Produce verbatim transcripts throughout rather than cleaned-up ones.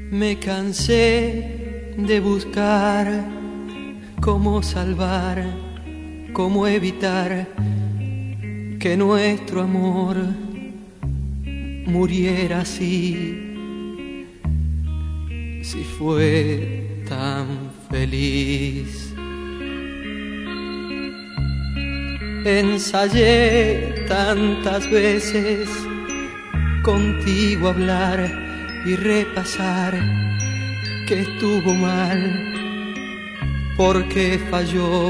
Me cansé de buscar cómo salvar, cómo evitar que nuestro amor muriera así. Si fue tan feliz, ensayé tantas veces contigo hablar y repasar que estuvo mal, porque falló,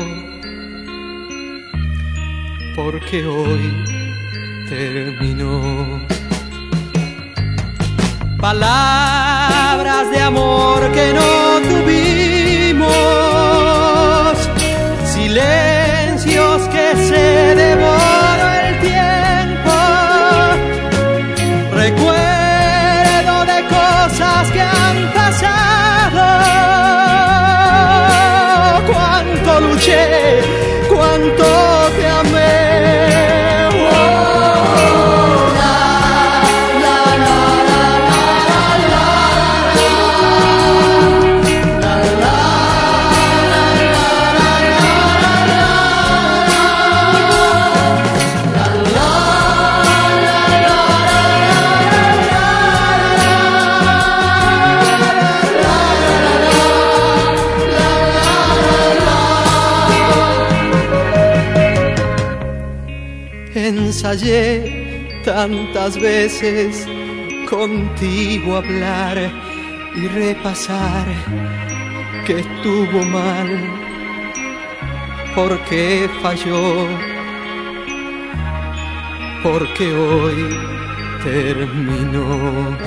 porque hoy terminó. Palabras de amor que no tuvimos, silencios que se devoró el tiempo, recuerdo de cosas que han pasado. Cuánto luché, cuánto te amé. Ensayé tantas veces contigo hablar y repasar que estuvo mal, porque falló, porque hoy terminó.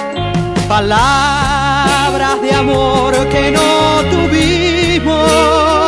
Palabras de amor que no tuvimos,